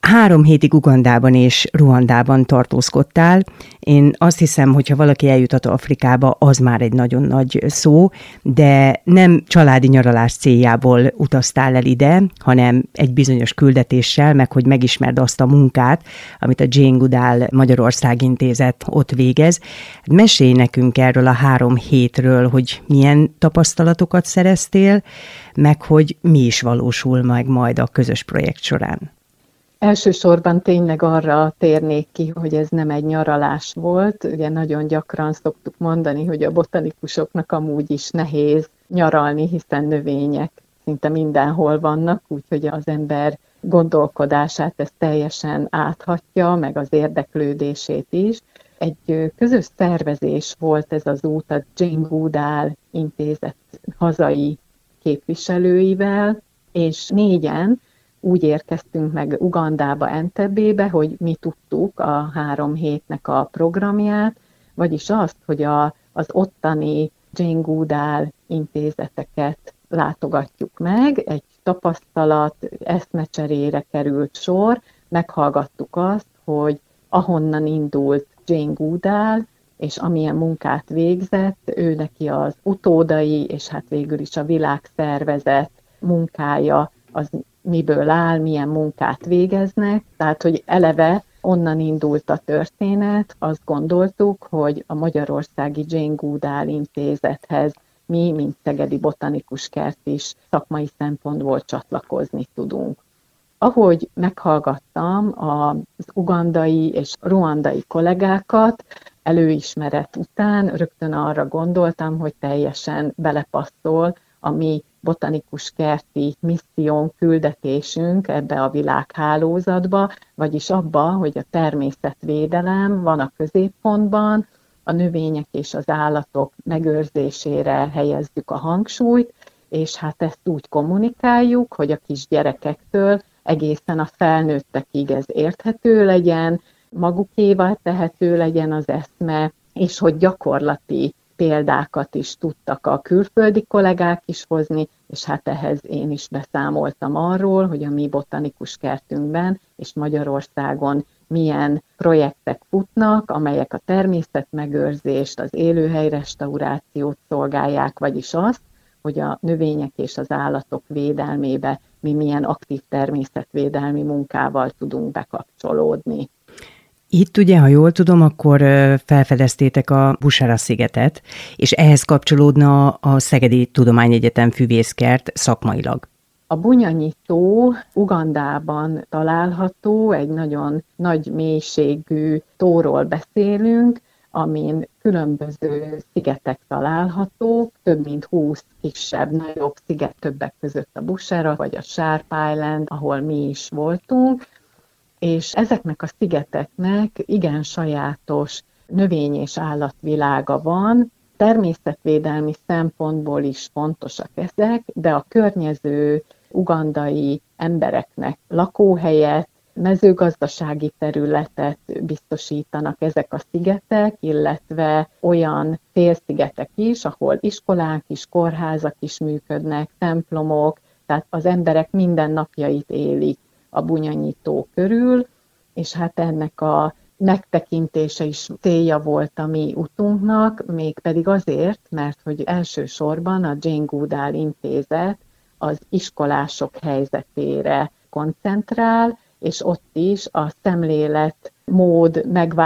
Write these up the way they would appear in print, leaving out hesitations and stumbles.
3 hétig Ugandában és Ruandában tartózkodtál. Én azt hiszem, hogyha valaki eljuthat Afrikába, az már egy nagyon nagy szó, de nem családi nyaralás céljából utaztál el ide, hanem egy bizonyos küldetéssel, meg hogy megismerd azt a munkát, amit a Jane Goodall Magyarország Intézet ott végez. Mesélj nekünk erről a 3 hétről, hogy milyen tapasztalatokat szereztél, meg hogy mi is valósul meg majd a közös projekt során. Elsősorban tényleg arra térnék ki, hogy ez nem egy nyaralás volt. Ugye nagyon gyakran szoktuk mondani, hogy a botanikusoknak amúgy is nehéz nyaralni, hiszen növények szinte mindenhol vannak, úgyhogy az ember gondolkodását ez teljesen áthatja, meg az érdeklődését is. Egy közös szervezés volt ez az út a Jane Goodall Intézet hazai képviselőivel, és 4-en úgy érkeztünk meg Ugandába, Entebébe, hogy mi tudtuk a 3 hétnek a programját, vagyis azt, hogy az ottani Jane Goodall intézeteket látogatjuk meg, egy tapasztalat, eszmecserére került sor, meghallgattuk azt, hogy ahonnan indult Jane Goodall, és amilyen munkát végzett, ő neki az utódai, és hát végül is a világszervezet munkája az miből áll, milyen munkát végeznek. Tehát, hogy eleve onnan indult a történet, azt gondoltuk, hogy a magyarországi Jane Goodall Intézethez mi, mint Szegedi Botanikus Kert is szakmai szempontból csatlakozni tudunk. Ahogy meghallgattam az ugandai és ruandai kollégákat, előismeret után rögtön arra gondoltam, hogy teljesen belepasszol a mi botanikus kerti missziónk, küldetésünk ebbe a világhálózatba, vagyis abba, hogy a természetvédelem van a középpontban, a növények és az állatok megőrzésére helyezzük a hangsúlyt, és hát ezt úgy kommunikáljuk, hogy a kisgyerekektől egészen a felnőttekig ez érthető legyen, magukévá tehető legyen az eszme, és hogy gyakorlati példákat is tudtak a külföldi kollégák is hozni, és hát ehhez én is beszámoltam arról, hogy a mi botanikus kertünkben és Magyarországon milyen projektek futnak, amelyek a természetmegőrzést, az élőhelyrestaurációt szolgálják, vagyis azt, hogy a növények és az állatok védelmébe mi milyen aktív természetvédelmi munkával tudunk bekapcsolódni. Itt ugye, ha jól tudom, akkor felfedeztétek a Busára-szigetet, és ehhez kapcsolódna a Szegedi Tudományegyetem füvészkert szakmailag. A Bunyanyitó Ugandában található, egy nagyon nagy mélységű tóról beszélünk, amin különböző szigetek találhatók, több mint 20 kisebb, nagyobb sziget, többek között a Busára vagy a Sharp Island, ahol mi is voltunk, és ezeknek a szigeteknek igen sajátos növény- és állatvilága van, természetvédelmi szempontból is fontosak ezek, de a környező ugandai embereknek lakóhelyet, mezőgazdasági területet biztosítanak ezek a szigetek, illetve olyan félszigetek is, ahol iskolák is, kórházak is működnek, templomok, tehát az emberek mindennapjait élik a Bunyanyitó körül, és hát ennek a megtekintése is célja volt a mi utunknak, mégpedig azért, mert hogy elsősorban a Jane Goodall Intézet az iskolások helyzetére koncentrál, és ott is a szemléletmód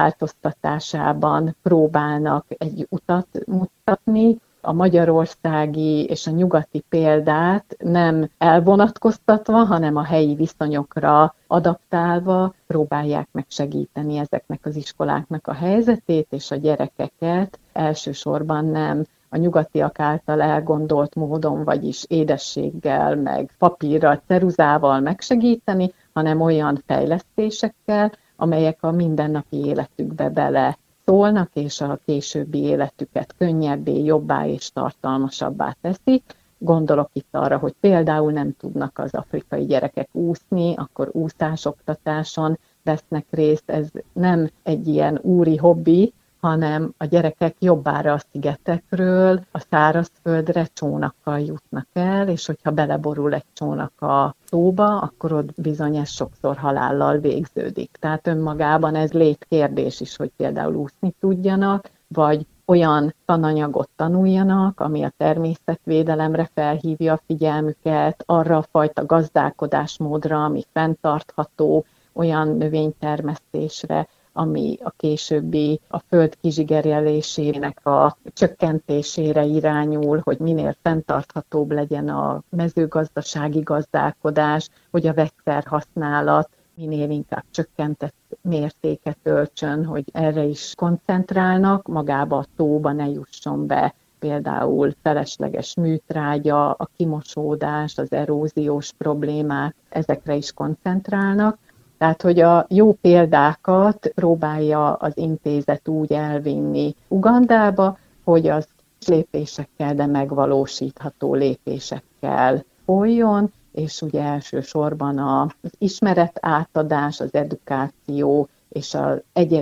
megváltoztatásában próbálnak egy utat mutatni. A magyarországi és a nyugati példát nem elvonatkoztatva, hanem a helyi viszonyokra adaptálva próbálják meg segíteni ezeknek az iskoláknak a helyzetét, és a gyerekeket elsősorban nem a nyugatiak által elgondolt módon, vagyis édességgel, meg papírral, ceruzával megsegíteni, hanem olyan fejlesztésekkel, amelyek a mindennapi életükbe bele szólnak, és a későbbi életüket könnyebbé, jobbá és tartalmasabbá teszik. Gondolok itt arra, hogy például nem tudnak az afrikai gyerekek úszni, akkor úszásoktatáson vesznek részt. Ez nem egy ilyen úri hobbi, hanem a gyerekek jobbára a szigetekről a szárazföldre csónakkal jutnak el, és hogyha beleborul egy csónak a tóba, akkor ott bizony ez sokszor halállal végződik. Tehát önmagában ez létkérdés is, hogy például úszni tudjanak, vagy olyan tananyagot tanuljanak, ami a természetvédelemre felhívja a figyelmüket, arra a fajta gazdálkodásmódra, ami fenntartható, olyan növénytermesztésre, ami a későbbi a föld kizsigerjelésének a csökkentésére irányul, hogy minél fenntarthatóbb legyen a mezőgazdasági gazdálkodás, hogy a vegyszerhasználat minél inkább csökkentett mértéket öltsön, hogy erre is koncentrálnak, magába a tóba ne jusson be például felesleges műtrágya, a kimosódás, az eróziós problémák, ezekre is koncentrálnak. Tehát, hogy a jó példákat próbálja az intézet úgy elvinni Ugandába, hogy az lépésekkel, de megvalósítható lépésekkel folyjon, és ugye elsősorban az ismeretátadás, az edukáció és az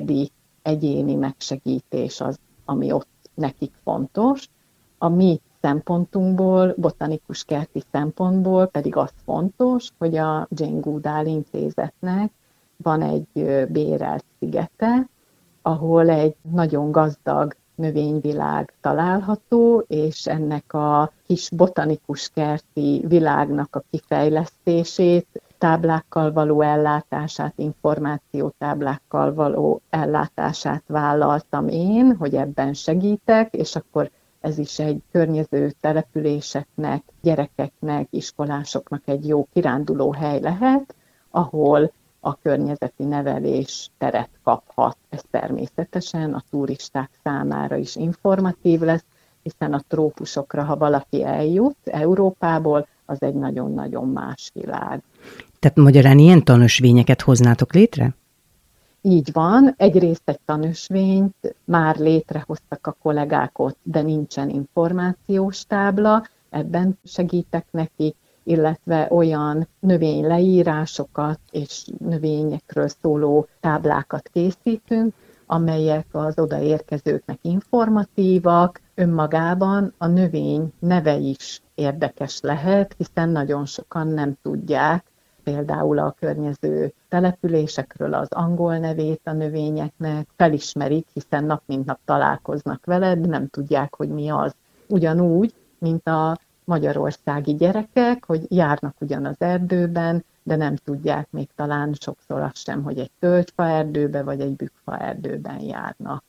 egyéni megsegítés az, ami ott nekik fontos. A mi szempontunkból, botanikus kerti szempontból pedig az fontos, hogy a Jane Goodall intézetnek van egy bérelt szigete, ahol egy nagyon gazdag növényvilág található, és ennek a kis botanikus kerti világnak a kifejlesztését, táblákkal való ellátását, információtáblákkal való ellátását vállaltam én, hogy ebben segítek, és akkor ez is egy környező településeknek, gyerekeknek, iskolásoknak egy jó kiránduló hely lehet, ahol a környezeti nevelés teret kaphat. Ez természetesen a turisták számára is informatív lesz, hiszen a trópusokra, ha valaki eljut Európából, az egy nagyon-nagyon más világ. Tehát magyarán ilyen tanösvényeket hoznátok létre? Így van, egyrészt egy tanösvényt már létrehoztak a kollégák ott, de nincsen információs tábla, ebben segítek nekik, illetve olyan növényleírásokat és növényekről szóló táblákat készítünk, amelyek az odaérkezőknek informatívak, önmagában a növény neve is érdekes lehet, hiszen nagyon sokan nem tudják, például a környező településekről az angol nevét a növényeknek, felismerik, hiszen nap mint nap találkoznak veled, nem tudják, hogy mi az. Ugyanúgy, mint a magyarországi gyerekek, hogy járnak ugyan az erdőben, de nem tudják még talán sokszor azt sem, hogy egy tölgyfa erdőbe vagy egy bükkfa erdőben járnak.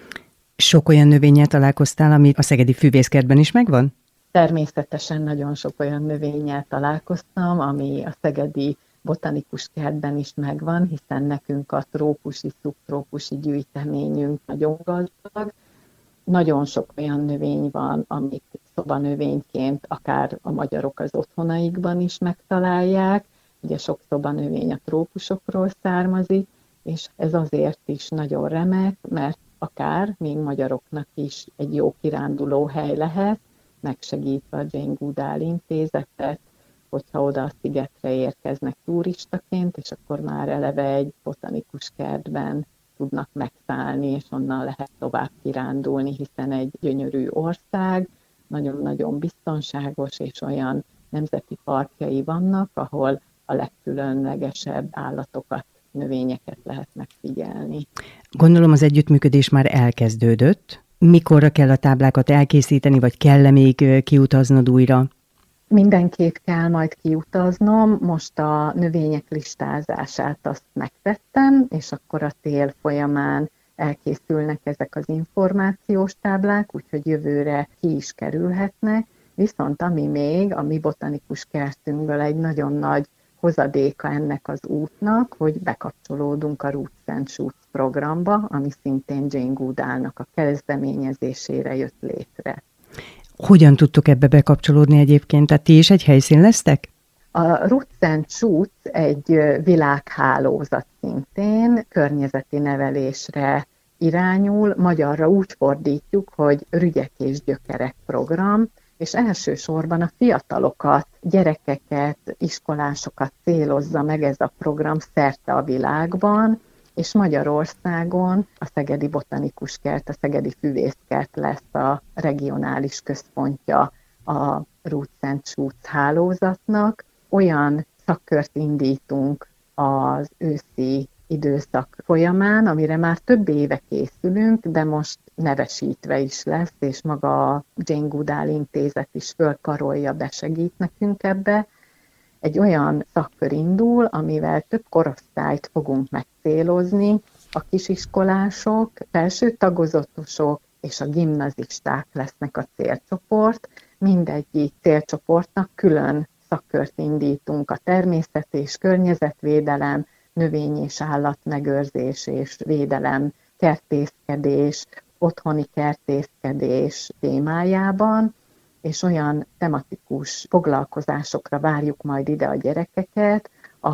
Sok olyan növényel találkoztál, ami a szegedi füvészkertben is megvan? Természetesen nagyon sok olyan növényel találkoztam, ami a szegedi botanikus kertben is megvan, hiszen nekünk a trópusi, szubtrópusi gyűjteményünk nagyon gazdag. Nagyon sok olyan növény van, amit szobanövényként akár a magyarok az otthonaikban is megtalálják. Ugye sok szobanövény a trópusokról származik, és ez azért is nagyon remek, mert akár még magyaroknak is egy jó kiránduló hely lehet, megsegítve a Jane Goodall intézetet, hogyha oda a szigetre érkeznek turistaként, és akkor már eleve egy botanikus kertben tudnak megszállni, és onnan lehet tovább kirándulni, hiszen egy gyönyörű ország, nagyon-nagyon biztonságos, és olyan nemzeti parkjai vannak, ahol a legkülönlegesebb állatokat, növényeket lehet megfigyelni. Gondolom az együttműködés már elkezdődött. Mikorra kell a táblákat elkészíteni, vagy kell-e még kiutaznod újra? Mindenképp kell majd kiutaznom, most a növények listázását azt megtettem, és akkor a tél folyamán elkészülnek ezek az információs táblák, úgyhogy jövőre ki is kerülhetnek, viszont ami még a mi botanikus kertünkből egy nagyon nagy hozadéka ennek az útnak, hogy bekapcsolódunk a Roots and Shoots programba, ami szintén Jane Goodallnak a kezdeményezésére jött létre. Hogyan tudtok ebbe bekapcsolódni egyébként? Tehát ti is egy helyszín lesztek? A Roots and Shoots egy világhálózat szintén, környezeti nevelésre irányul, magyarra úgy fordítjuk, hogy Rügyek és gyökerek program, és elsősorban a fiatalokat, gyerekeket, iskolásokat célozza meg ez a program szerte a világban, és Magyarországon a Szegedi Botanikus Kert, a Szegedi Füvészkert lesz a regionális központja a Roots and Shoots hálózatnak. Olyan szakkört indítunk az őszi időszak folyamán, amire már több éve készülünk, de most nevesítve is lesz, és maga a Jane Goodall Intézet is fölkarolja, besegít nekünk ebbe. Egy olyan szakkör indul, amivel több korosztályt fogunk megcélozni, a kisiskolások, felső tagozatosok és a gimnazisták lesznek a célcsoport. Mindegyik célcsoportnak külön szakkört indítunk, a természet és környezetvédelem, növény- és állatmegőrzés és védelem, kertészkedés, otthoni kertészkedés témájában, és olyan tematikus foglalkozásokra várjuk majd ide a gyerekeket,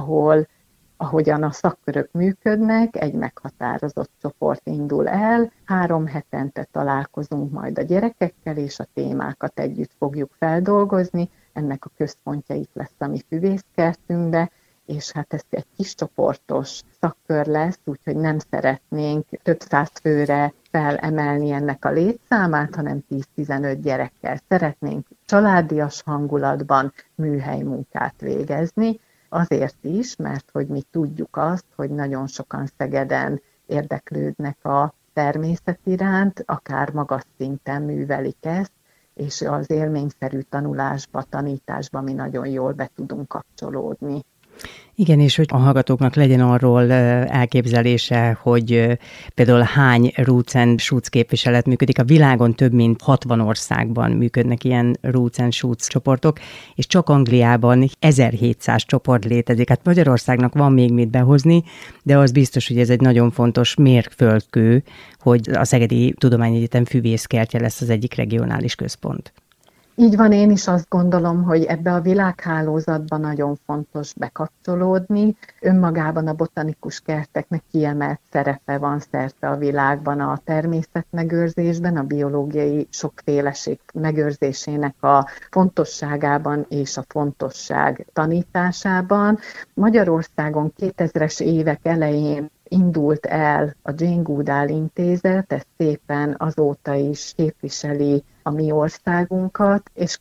ahogyan a szakkörök működnek, egy meghatározott csoport indul el, 3 hetente találkozunk majd a gyerekekkel, és a témákat együtt fogjuk feldolgozni, ennek a központja itt lesz a mi füvészkertünkbe, és hát ez egy kis csoportos szakkör lesz, úgyhogy nem szeretnénk több száz főre felemelni ennek a létszámát, hanem 10-15 gyerekkel szeretnénk családias hangulatban műhelymunkát végezni, azért is, mert hogy mi tudjuk azt, hogy nagyon sokan Szegeden érdeklődnek a természet iránt, akár magas szinten művelik ezt, és az élményszerű tanulásba, tanításba mi nagyon jól be tudunk kapcsolódni. Igen, és hogy a hallgatóknak legyen arról elképzelése, hogy például hány Roots and Shoots képviselet működik. A világon több mint 60 országban működnek ilyen Roots and Shoots csoportok, és csak Angliában 1700 csoport létezik. Hát Magyarországnak van még mit behozni, de az biztos, hogy ez egy nagyon fontos mérföldkő, hogy a Szegedi Tudományegyetem füvészkertje lesz az egyik regionális központ. Így van, én is azt gondolom, hogy ebbe a világhálózatban nagyon fontos bekapcsolódni. Önmagában a botanikus kerteknek kiemelt szerepe van szerte a világban a természetmegőrzésben, a biológiai sokféleség megőrzésének a fontosságában és a fontosság tanításában. Magyarországon 2000-es évek elején indult el a Jane Goodall Intézet, ez szépen azóta is képviseli a mi országunkat, és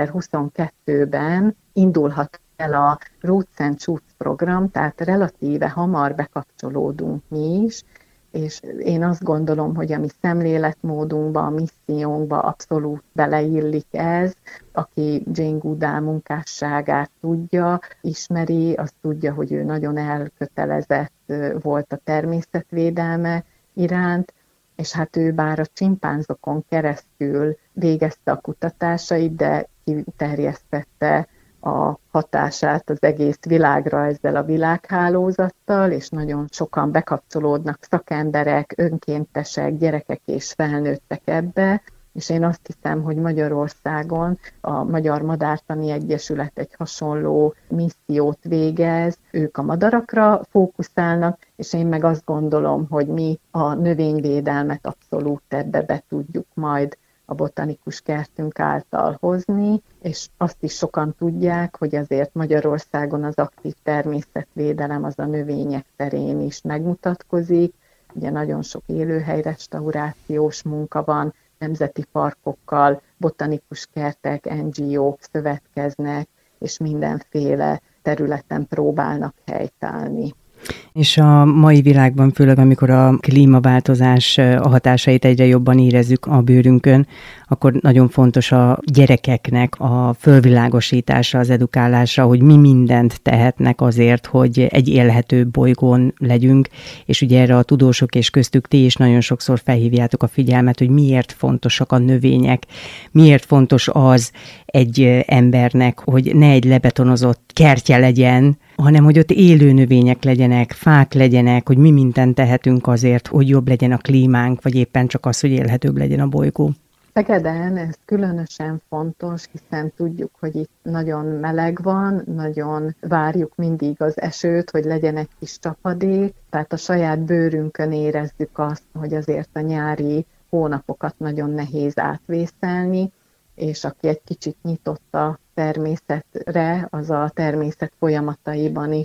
2022-ben indulhat el a Roots and Shoots program, tehát relatíve hamar bekapcsolódunk mi is, és én azt gondolom, hogy a mi szemléletmódunkba, a missziónkba abszolút beleillik ez. Aki Jane Goodall munkásságát tudja, ismeri, azt tudja, hogy ő nagyon elkötelezett volt a természetvédelme iránt, és hát ő bár a csimpánzokon keresztül végezte a kutatásait, de kiterjesztette a hatását az egész világra ezzel a világhálózattal, és nagyon sokan bekapcsolódnak szakemberek, önkéntesek, gyerekek és felnőttek ebbe, és én azt hiszem, hogy Magyarországon a Magyar Madártani Egyesület egy hasonló missziót végez, ők a madarakra fókuszálnak, és én meg azt gondolom, hogy mi a növényvédelmet abszolút ebbe be tudjuk majd a botanikus kertünk által hozni, és azt is sokan tudják, hogy azért Magyarországon az aktív természetvédelem az a növények terén is megmutatkozik. Ugye nagyon sok élőhelyrestaurációs munka van, nemzeti parkokkal, botanikus kertek, NGO-k szövetkeznek, és mindenféle területen próbálnak helytállni. És a mai világban, főleg amikor a klímaváltozás a hatásait egyre jobban érezzük a bőrünkön, akkor nagyon fontos a gyerekeknek a fölvilágosítása, az edukálása, hogy mi mindent tehetnek azért, hogy egy élhető bolygón legyünk, és ugye erre a tudósok és köztük ti is nagyon sokszor felhívjátok a figyelmet, hogy miért fontosak a növények, miért fontos az egy embernek, hogy ne egy lebetonozott kertje legyen, hanem hogy ott élő növények legyenek, fák legyenek, hogy mi mindent tehetünk azért, hogy jobb legyen a klímánk, vagy éppen csak az, hogy élhetőbb legyen a bolygó. Szegeden ez különösen fontos, hiszen tudjuk, hogy itt nagyon meleg van, nagyon várjuk mindig az esőt, hogy legyen egy kis csapadék, tehát a saját bőrünkön érezzük azt, hogy azért a nyári hónapokat nagyon nehéz átvészelni, és aki egy kicsit nyitott a természetre, az a természet folyamataiban is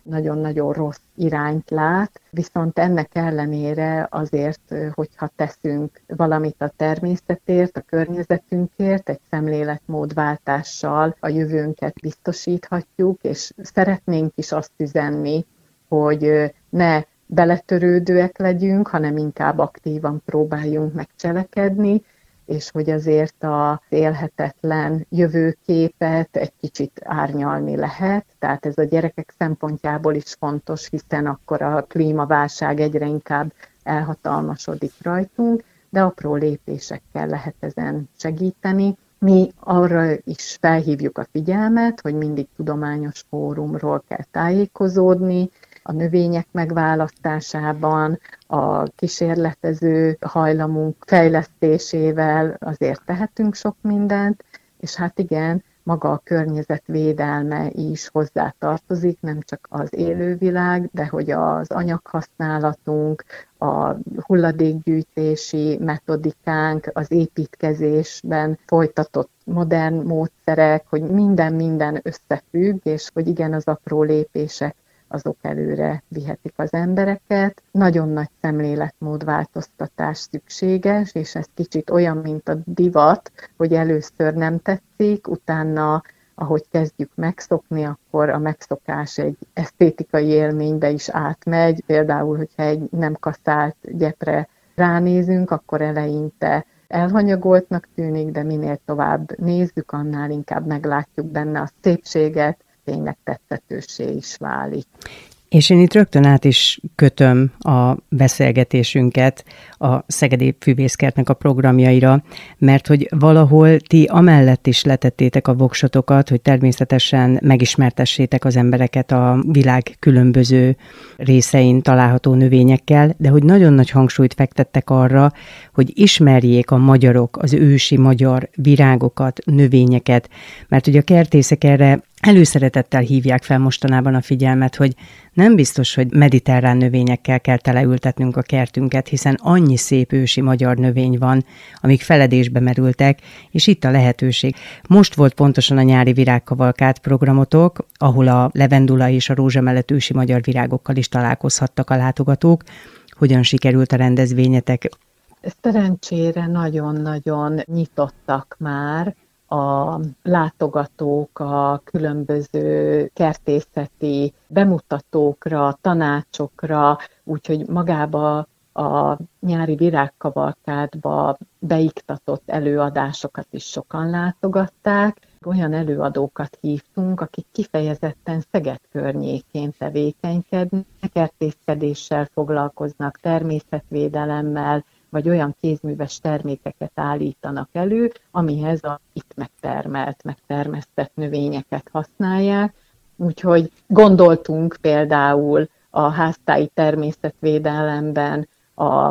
nagyon-nagyon rossz irányt lát, viszont ennek ellenére azért, hogyha teszünk valamit a természetért, a környezetünkért, egy szemléletmódváltással a jövőnket biztosíthatjuk, és szeretnénk is azt üzenni, hogy ne beletörődőek legyünk, hanem inkább aktívan próbáljunk megcselekedni, és hogy azért az élhetetlen jövőképet egy kicsit árnyalni lehet. Tehát ez a gyerekek szempontjából is fontos, hiszen akkor a klímaválság egyre inkább elhatalmasodik rajtunk, de apró lépésekkel lehet ezen segíteni. Mi arra is felhívjuk a figyelmet, hogy mindig tudományos fórumról kell tájékozódni, a növények megválasztásában, a kísérletező hajlamunk fejlesztésével azért tehetünk sok mindent, és hát igen, maga a környezetvédelme is hozzátartozik, nem csak az élővilág, de hogy az anyaghasználatunk, a hulladékgyűjtési metodikánk, az építkezésben folytatott modern módszerek, hogy minden összefügg, és hogy igen, az apró lépések azok előre vihetik az embereket. Nagyon nagy szemléletmódváltoztatás szükséges, és ez kicsit olyan, mint a divat, hogy először nem tetszik, utána, ahogy kezdjük megszokni, akkor a megszokás egy esztétikai élménybe is átmegy. Például, hogyha egy nem kaszált gyepre ránézünk, akkor eleinte elhanyagoltnak tűnik, de minél tovább nézzük, annál inkább meglátjuk benne a szépséget, tényleg tetszetőssé is válik. És én itt rögtön át is kötöm a beszélgetésünket a Szegedi Füvészkertnek a programjaira, mert hogy valahol ti amellett is letettétek a voksotokat, hogy természetesen megismertessétek az embereket a világ különböző részein található növényekkel, de hogy nagyon nagy hangsúlyt fektettek arra, hogy ismerjék a magyarok az ősi magyar virágokat, növényeket, mert ugye a kertészek erre előszeretettel hívják fel mostanában a figyelmet, hogy nem biztos, hogy mediterrán növényekkel kell teleültetnünk a kertünket, hiszen annyi szép ősi magyar növény van, amik feledésbe merültek, és itt a lehetőség. Most volt pontosan a nyári virágkavalkád programotok, ahol a levendula és a rózsa mellett ősi magyar virágokkal is találkozhattak a látogatók. Hogyan sikerült a rendezvényetek? Szerencsére nagyon-nagyon nyitottak már a látogatók a különböző kertészeti bemutatókra, tanácsokra, úgyhogy magába a nyári virágkavalkádba beiktatott előadásokat is sokan látogatták. Olyan előadókat hívtunk, akik kifejezetten Szeged környékén tevékenykednek, kertészkedéssel foglalkoznak, természetvédelemmel, vagy olyan kézműves termékeket állítanak elő, amihez a itt megtermesztett növényeket használják. Úgyhogy gondoltunk például a háztáji természetvédelemben az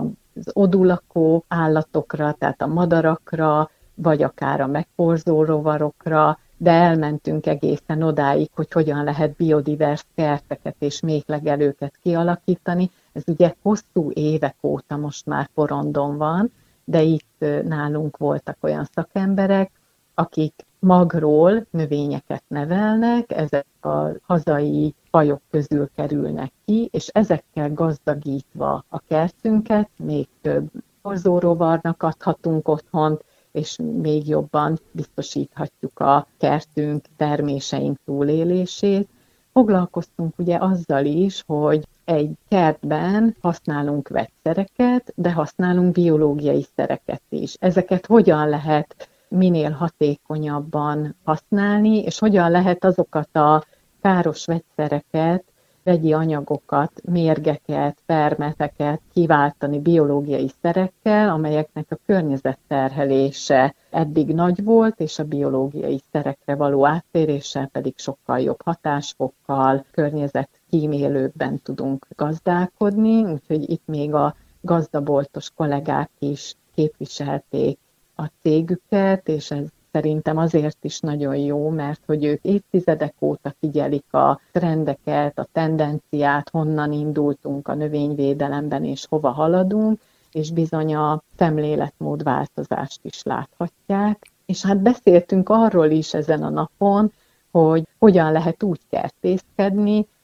odulakó állatokra, tehát a madarakra, vagy akár a megporzó rovarokra, de elmentünk egészen odáig, hogy hogyan lehet biodivers kerteket és méhlegelőket kialakítani. Ez ugye hosszú évek óta most már porondon van, de itt nálunk voltak olyan szakemberek, akik magról növényeket nevelnek, ezek a hazai fajok közül kerülnek ki, és ezekkel gazdagítva a kertünket még több porzórovarnak adhatunk otthont, és még jobban biztosíthatjuk a kertünk, terméseink túlélését. Foglalkoztunk ugye azzal is, hogy egy kertben használunk vegyszereket, de használunk biológiai szereket is. Ezeket hogyan lehet minél hatékonyabban használni, és hogyan lehet azokat a káros vegyszereket, vegyi anyagokat, mérgeket, permeteket kiváltani biológiai szerekkel, amelyeknek a környezetterhelése eddig nagy volt, és a biológiai szerekre való áttéréssel pedig sokkal jobb hatásfokkal, környezetkímélőbben tudunk gazdálkodni, úgyhogy itt még a gazdaboltos kollégák is képviselték a cégüket, és ez szerintem azért is nagyon jó, mert hogy ők évtizedek óta figyelik a trendeket, a tendenciát, honnan indultunk a növényvédelemben és hova haladunk, és bizony a szemléletmódváltozást is láthatják. És hát beszéltünk arról is ezen a napon, hogy hogyan lehet úgy kertészkedni,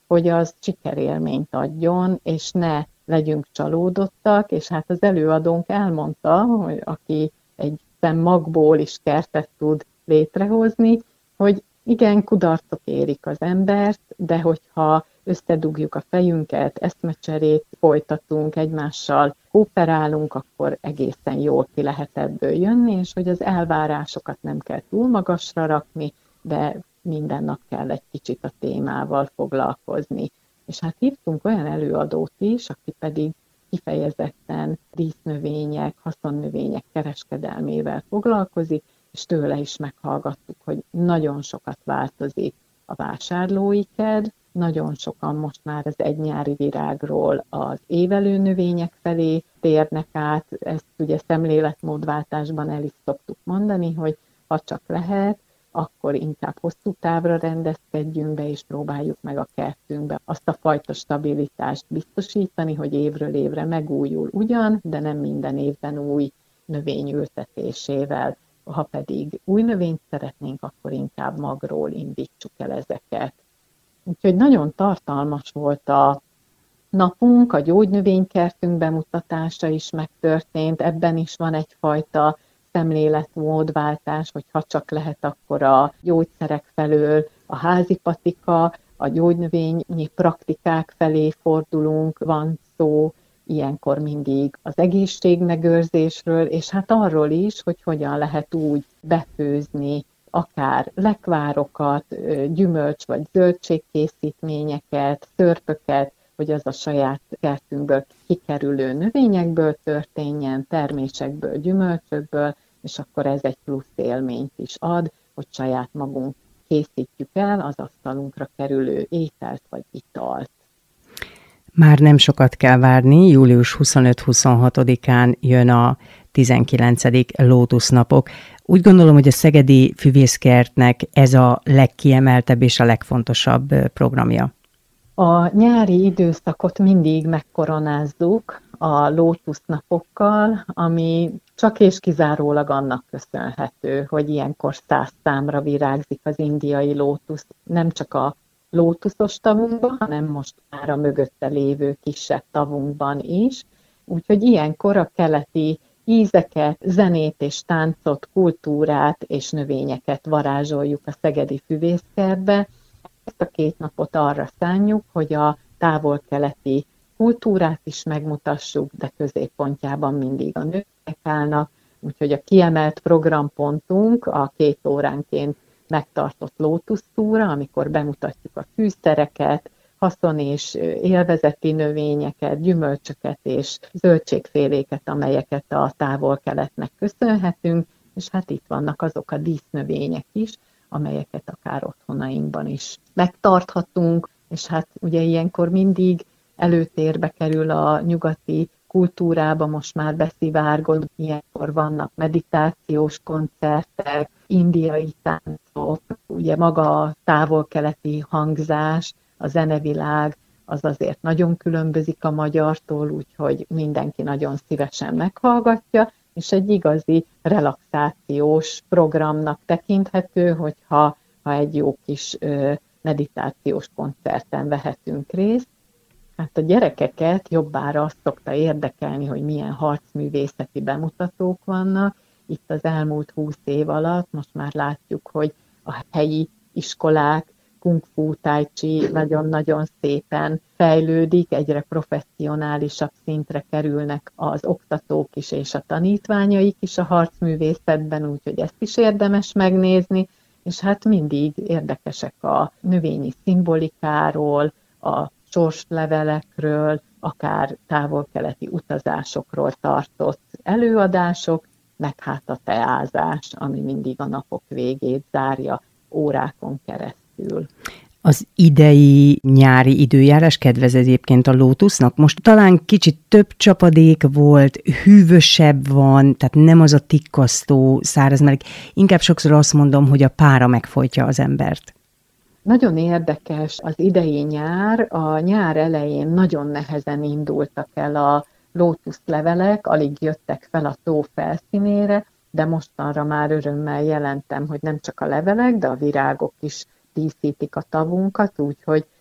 hogy az sikerélményt adjon, és ne legyünk csalódottak, és hát az előadónk elmondta, hogy aki egy magból is kertet tud létrehozni, hogy igen, kudarcok érik az embert, de hogyha összedugjuk a fejünket, eszmecserét folytatunk, egymással kooperálunk, akkor egészen jól ki lehet ebből jönni, és hogy az elvárásokat nem kell túl magasra rakni, de minden nap kell egy kicsit a témával foglalkozni. És hát hívtunk olyan előadót is, aki pedig kifejezetten dísznövények, haszonnövények kereskedelmével foglalkozik, és tőle is meghallgattuk, hogy nagyon sokat változik a vásárlói kedv, nagyon sokan most már az egynyári virágról az évelő növények felé térnek át, ezt ugye szemléletmódváltásban el is szoktuk mondani, hogy ha csak lehet, akkor inkább hosszú távra rendezkedjünk be, és próbáljuk meg a kertünkbe azt a fajta stabilitást biztosítani, hogy évről évre megújul ugyan, de nem minden évben új növény ültetésével. Ha pedig új növényt szeretnénk, akkor inkább magról indítsuk el ezeket. Úgyhogy nagyon tartalmas volt a napunk, a gyógynövénykertünk bemutatása is megtörtént, ebben is van egyfajta szemléletmódváltás, hogy ha csak lehet, akkor a gyógyszerek felől a házi patika, a gyógynövényi praktikák felé fordulunk, van szó, ilyenkor mindig az egészségmegőrzésről, és hát arról is, hogy hogyan lehet úgy befőzni akár lekvárokat, gyümölcs vagy zöldségkészítményeket, szörpöket, hogy az a saját kertünkből kikerülő növényekből történjen, termésekből, gyümölcsökből, és akkor ez egy plusz élményt is ad, hogy saját magunk készítjük el az asztalunkra kerülő ételt vagy italt. Már nem sokat kell várni, július 25-26-án jön a 19. Lótusznapok. Úgy gondolom, hogy a Szegedi Füvészkertnek ez a legkiemeltebb és a legfontosabb programja. A nyári időszakot mindig megkoronázzuk a lótusznapokkal, ami csak és kizárólag annak köszönhető, hogy ilyenkor 100 számra virágzik az indiai lótusz, nem csak a lótuszos tavunkban, hanem most már a mögötte lévő kisebb tavunkban is. Úgyhogy ilyenkor a keleti ízeket, zenét és táncot, kultúrát és növényeket varázsoljuk a Szegedi Füvészkertbe. Ezt a 2 napot arra szánjuk, hogy a távol-keleti kultúrát is megmutassuk, de középpontjában mindig a nők állnak. Úgyhogy a kiemelt programpontunk a 2 óránként megtartott lótusztúra, amikor bemutatjuk a fűszereket, haszon- és élvezeti növényeket, gyümölcsöket és zöldségféléket, amelyeket a távol-keletnek köszönhetünk, és hát itt vannak azok a dísznövények is, amelyeket akár otthonainkban is megtarthatunk, és hát ugye ilyenkor mindig előtérbe kerül a nyugati kultúrába, most már beszivárgod, ilyenkor vannak meditációs koncertek, indiai táncok, ugye maga a távol-keleti hangzás, a zenevilág, az azért nagyon különbözik a magyartól, úgyhogy mindenki nagyon szívesen meghallgatja, és egy igazi relaxációs programnak tekinthető, hogyha egy jó kis meditációs koncerten vehetünk részt. Hát a gyerekeket jobbára azt szokta érdekelni, hogy milyen harcművészeti bemutatók vannak. Itt az elmúlt 20 év alatt most már látjuk, hogy a helyi iskolák kung fu, tai chi nagyon-nagyon szépen fejlődik, egyre professzionálisabb szintre kerülnek az oktatók is és a tanítványaik is a harcművészetben, úgyhogy ezt is érdemes megnézni, és hát mindig érdekesek a növényi szimbolikáról, a sorslevelekről, akár távol-keleti utazásokról tartott előadások, meg hát a teázás, ami mindig a napok végét zárja órákon keresztül. Az idei nyári időjárás kedvez egyébként a lótusznak. Most talán kicsit több csapadék volt, hűvösebb van, tehát nem az a tikkasztó száraz meleg. Inkább sokszor azt mondom, hogy a pára megfojtja az embert. Nagyon érdekes az idei nyár. A nyár elején nagyon nehezen indultak el a lótuszlevelek, alig jöttek fel a tó felszínére, de mostanra már örömmel jelentem, hogy nem csak a levelek, de a virágok is díszítik a tavunkat, úgyhogy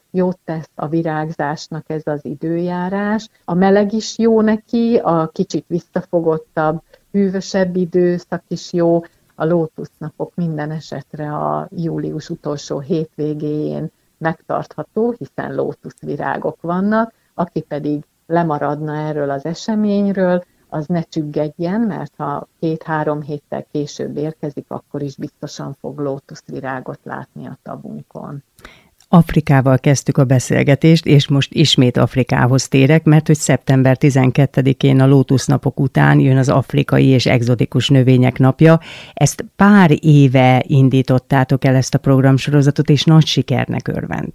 jót tesz a virágzásnak ez az időjárás. A meleg is jó neki, a kicsit visszafogottabb, hűvösebb időszak is jó. A lótusznapok minden esetre a július utolsó hétvégéjén megtartható, hiszen lótuszvirágok vannak, aki pedig lemaradna erről az eseményről, az ne csüggedjen, mert ha 2-3 héttel később érkezik, akkor is biztosan fog lótuszvirágot látni a tavunkon. Afrikával kezdtük a beszélgetést, és most ismét Afrikához térek, mert hogy szeptember 12-én a lótusznapok után jön az afrikai és egzotikus növények napja. Ezt pár éve indítottátok el ezt a programsorozatot, és nagy sikernek örvend.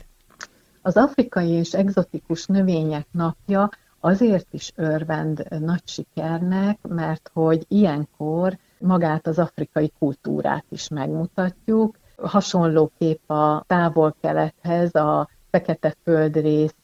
Az afrikai és egzotikus növények napja azért is örvend nagy sikernek, mert hogy ilyenkor magát az afrikai kultúrát is megmutatjuk. Hasonlóképp a Távol-Kelethez a fekete földrész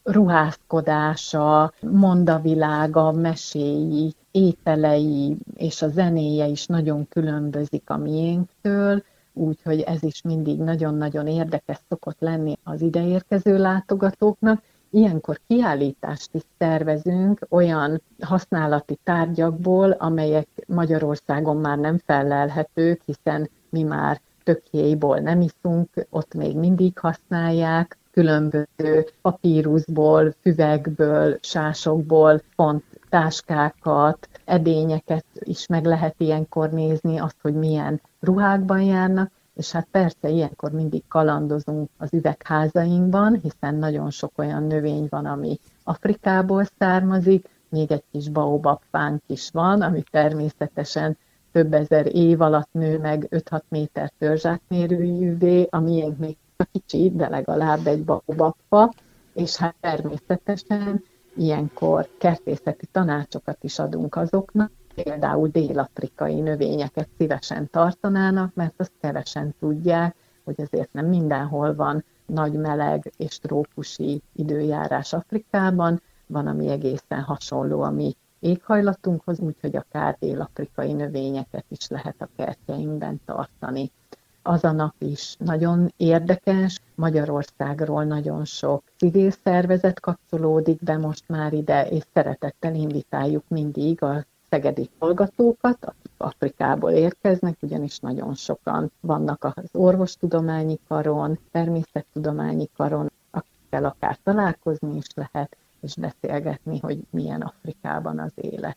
ruházkodása, mondavilága, meséi, ételei és a zenéje is nagyon különbözik a miénktől, úgyhogy ez is mindig nagyon-nagyon érdekes szokott lenni az ideérkező látogatóknak. Ilyenkor kiállítást is szervezünk olyan használati tárgyakból, amelyek Magyarországon már nem fellelhetők, hiszen mi már tökjéiból nem iszunk, ott még mindig használják, különböző papíruszból, füvekből, sásokból font táskákat, edényeket is meg lehet ilyenkor nézni, azt, hogy milyen ruhákban járnak, és hát persze ilyenkor mindig kalandozunk az üvegházainkban, hiszen nagyon sok olyan növény van, ami Afrikából származik, még egy kis baobabfánk is van, ami természetesen több ezer év alatt nő meg 5-6 méter törzsátmérőjűvé, a miénk még kicsi, de legalább egy baobabfa, és hát természetesen ilyenkor kertészeti tanácsokat is adunk azoknak, például dél-afrikai növényeket szívesen tartanának, mert azt kevesen tudják, hogy azért nem mindenhol van nagy meleg és trópusi időjárás Afrikában, van, ami egészen hasonló a mi éghajlatunkhoz, úgyhogy akár dél-afrikai növényeket is lehet a kertjeinkben tartani. Az a nap is nagyon érdekes, Magyarországról nagyon sok civil szervezet kapcsolódik be most már ide, és szeretettel invitáljuk mindig a szegedi hallgatókat, akik Afrikából érkeznek, ugyanis nagyon sokan vannak az orvostudományi karon, természettudományi karon, akikkel akár találkozni is lehet, és beszélgetni, hogy milyen Afrikában az élet.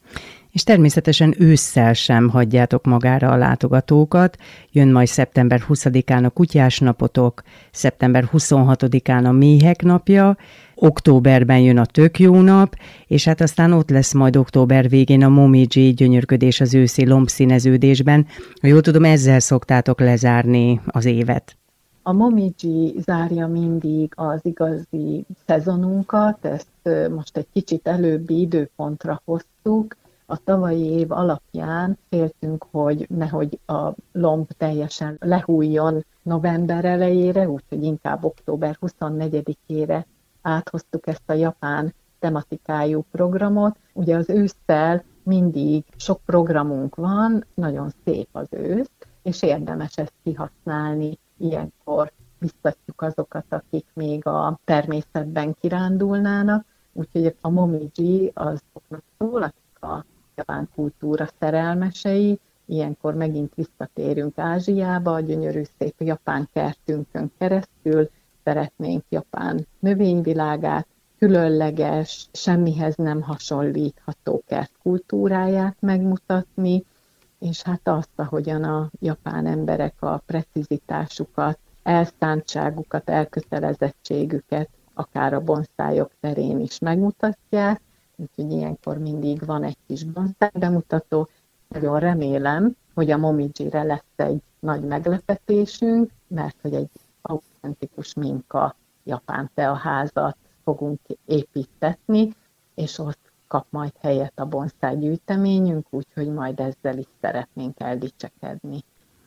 És természetesen ősszel sem hagyjátok magára a látogatókat. Jön majd szeptember 20-án a kutyás napotok, szeptember 26-án a méhek napja, októberben jön a tök jó nap, és hát aztán ott lesz majd október végén a Momiji gyönyörködés az őszi lombszíneződésben. Ha jól tudom, ezzel szoktátok lezárni az évet. A Momiji zárja mindig az igazi szezonunkat, ezt most egy kicsit előbbi időpontra hoztuk. A tavalyi év alapján féltünk, hogy nehogy a lomb teljesen lehújjon november elejére, úgyhogy inkább október 24-ére áthoztuk ezt a japán tematikájú programot. Ugye az ősszel mindig sok programunk van, nagyon szép az ősz, és érdemes ezt kihasználni. Ilyenkor biztatjuk azokat, akik még a természetben kirándulnának, úgyhogy a Momiji azoknak szól, akik a japán kultúra szerelmesei, ilyenkor megint visszatérünk Ázsiába, a gyönyörű szép japán kertünkön keresztül, szeretnénk japán növényvilágát, különleges, semmihez nem hasonlítható kert kultúráját megmutatni, és hát azt, ahogyan a japán emberek a precizitásukat, elszántságukat, elkötelezettségüket akár a bonszájok terén is megmutatják, úgyhogy ilyenkor mindig van egy kis bonszáj bemutató. Nagyon remélem, hogy a Momiji-re lesz egy nagy meglepetésünk, mert hogy egy autentikus minka japán teaházat fogunk építetni, és ott kap majd helyet a bonszáj gyűjteményünk, úgyhogy majd ezzel is szeretnénk eldicsekedni.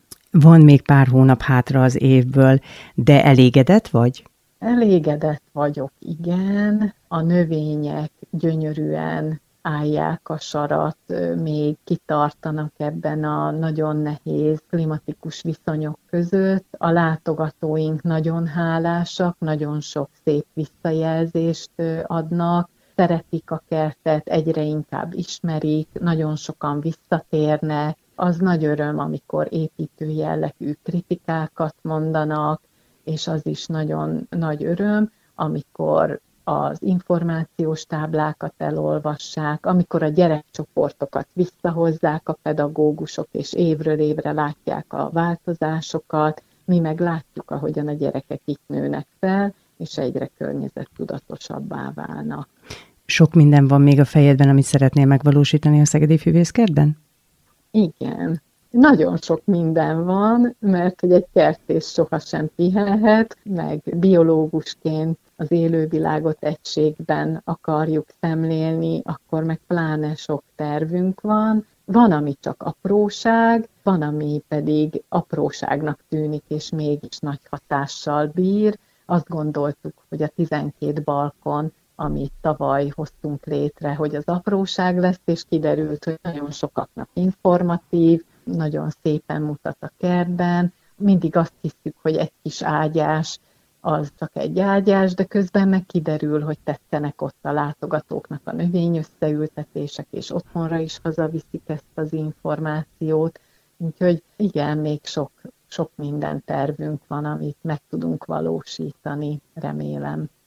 Van még pár hónap hátra az évből, de elégedett vagy? Elégedett vagyok, igen. A növények gyönyörűen állják a sarat, még kitartanak ebben a nagyon nehéz klimatikus viszonyok között. A látogatóink nagyon hálásak, nagyon sok szép visszajelzést adnak, szeretik a kertet, egyre inkább ismerik, nagyon sokan visszatérnek. Az nagy öröm, amikor építő jellegű kritikákat mondanak, és az is nagyon nagy öröm, amikor az információs táblákat elolvassák, amikor a gyerekcsoportokat visszahozzák a pedagógusok, és évről évre látják a változásokat, mi meg látjuk, ahogyan a gyerekek itt nőnek fel, és egyre környezettudatosabbá válnak. Sok minden van még a fejedben, amit szeretnél megvalósítani a Szegedi Füvészkertben? Igen. Nagyon sok minden van, mert hogy egy kertész sohasem pihenhet, meg biológusként az élővilágot egységben akarjuk szemlélni, akkor meg pláne sok tervünk van. Van, ami csak apróság, van, ami pedig apróságnak tűnik, és mégis nagy hatással bír. Azt gondoltuk, hogy a 12 balkon, amit tavaly hoztunk létre, hogy az apróság lesz, és kiderült, hogy nagyon sokaknak informatív, nagyon szépen mutat a kertben. Mindig azt hiszük, hogy egy kis ágyás, az csak egy ágyás, de közben meg kiderül, hogy tetszenek ott a látogatóknak a növényösszeültetések, és otthonra is hazaviszik ezt az információt. Úgyhogy igen, még sok minden tervünk van, amit meg tudunk valósítani, remélem.